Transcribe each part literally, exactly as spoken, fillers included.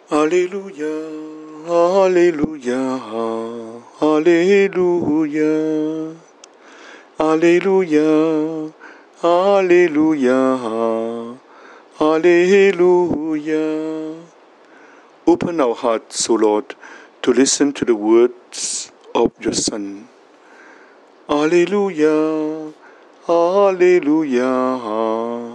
Hallelujah, hallelujah, hallelujah, hallelujah, hallelujah, hallelujah. Open our hearts, O Lord, to listen to the words of your Son. Hallelujah, hallelujah,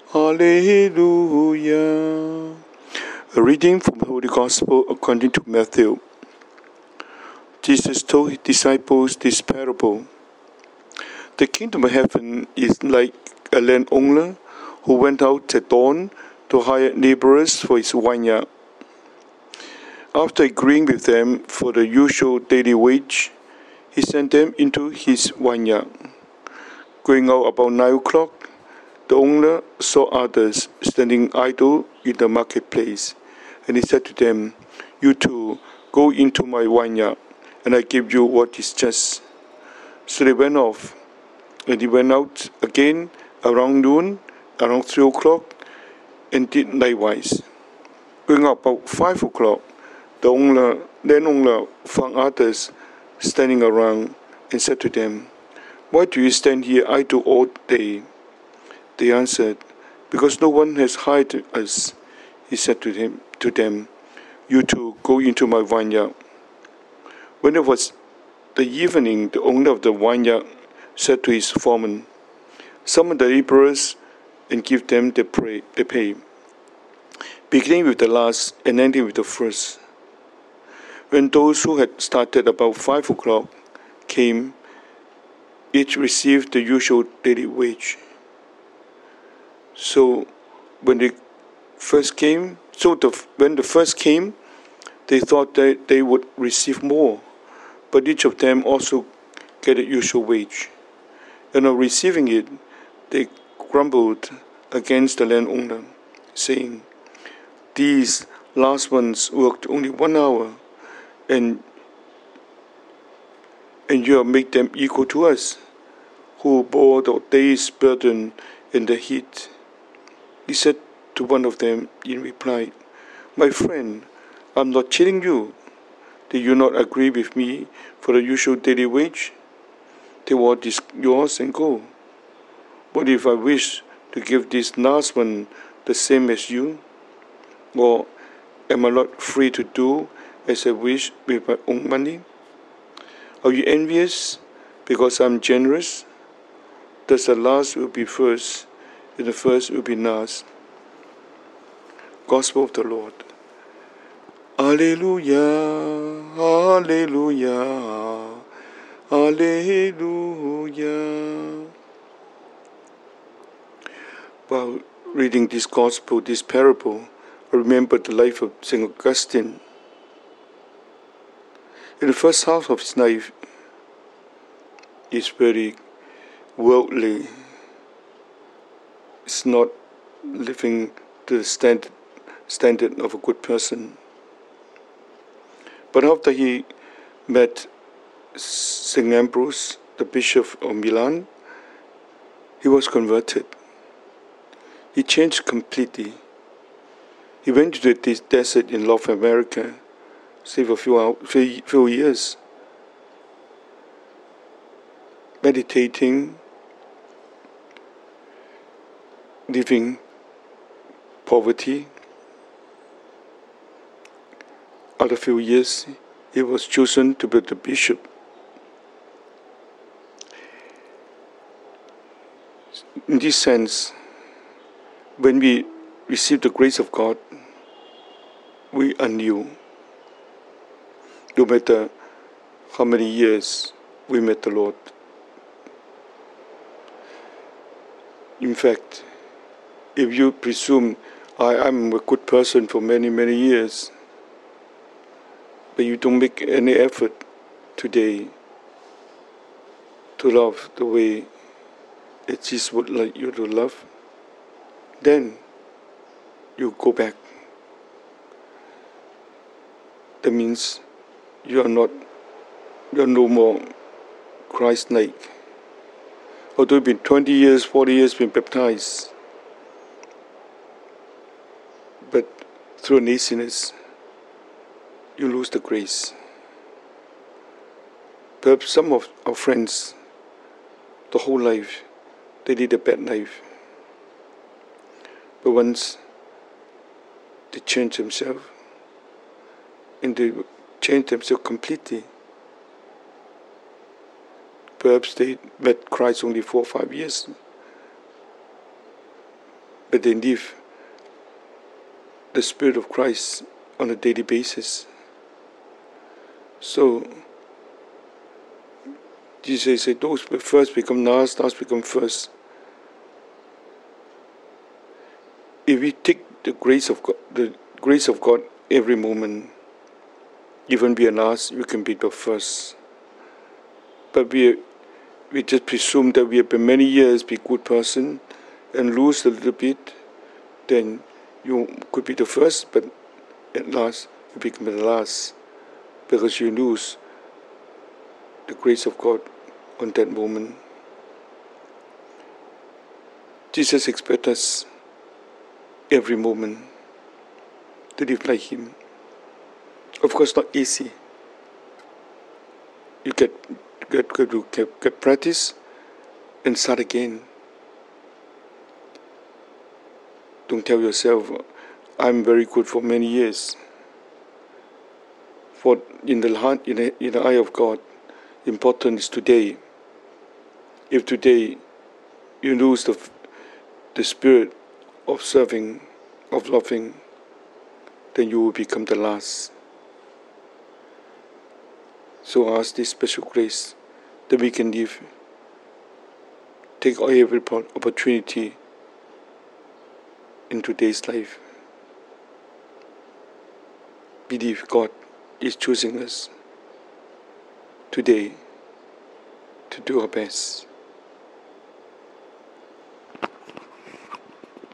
hallelujah. A reading from the Holy Gospel according to Matthew. Jesus told his disciples this parable. The kingdom of heaven is like a landowner who went out at dawn to hire laborers for his vineyard. After agreeing with them for the usual daily wage, he sent them into his vineyard. Going out about nine o'clock, the owner saw others standing idle in the marketplace, and he said to them, "You too, go into my vineyard, and I give you what is just." So they went off, and he went out again around noon, around three o'clock, and did likewise. Going up about five o'clock, the owner, then owner found others standing around and said to them, "Why do you stand here idle all day?" They answered, "Because no one has hired us." He said to him, to them, "You too, go into my vineyard." When it was the evening, the owner of the vineyard said to his foreman, "Summon the laborers and give them the pay, beginning with the last and ending with the first." When those who had started about five o'clock came, each received the usual daily wage. So when they first came, so the, when the first came, they thought that they would receive more, but each of them also get a usual wage. And on receiving it, they grumbled against the landowner, saying, "These last ones worked only one hour, and and you have made them equal to us, who bore the day's burden in the heat." He said to one of them in reply, "My friend, I'm not cheating you. Did you not agree with me for the usual daily wage? Take what is yours and go. What if I wish to give this last one the same as you? Or am I not free to do as I wish with my own money? Are you envious because I'm generous? Thus the last will be first, and the first will be last." Gospel of the Lord. Alleluia, Alleluia, Alleluia. While reading this Gospel, this parable, I remember the life of Saint Augustine. In the first half of his life, he's very worldly. It's not living to the standard, standard of a good person. But after he met Saint Ambrose, the Bishop of Milan, he was converted. He changed completely. He went to the desert in North America, stayed for a few, hours, few, few years, meditating, living poverty. After a few years, he was chosen to be the bishop. In this sense, when we receive the grace of God, we are new. No matter how many years we met the Lord. In fact, if you presume I am a good person for many, many years, but you don't make any effort today to love the way that Jesus would like you to love, then you go back. That means you are not, you are no more Christ-like. Although you've been twenty years, forty years been baptized, but through laziness, you lose the grace. Perhaps some of our friends, the whole life, they lead a bad life. But once they change themselves, and they change themselves completely, perhaps they met Christ only four or five years, but they live the Spirit of Christ on a daily basis. So, Jesus said, those first become last, last become first. If we take the grace of God, the grace of God every moment, even be a last, we can be the first. But we we just presume that we have been many years be a good person and lose a little bit, then you could be the first, but at last you become the last because you lose the grace of God on that moment. Jesus expects us every moment to live like Him. Of course, not easy. You get get get, get, get practice and start again. Don't tell yourself, I'm very good for many years. For in the heart, in the, in the eye of God, important is today. If today you lose the the spirit of serving, of loving, then you will become the last. So ask this special grace that we can live, take every opportunity in today's life. Believe God is choosing us today to do our best.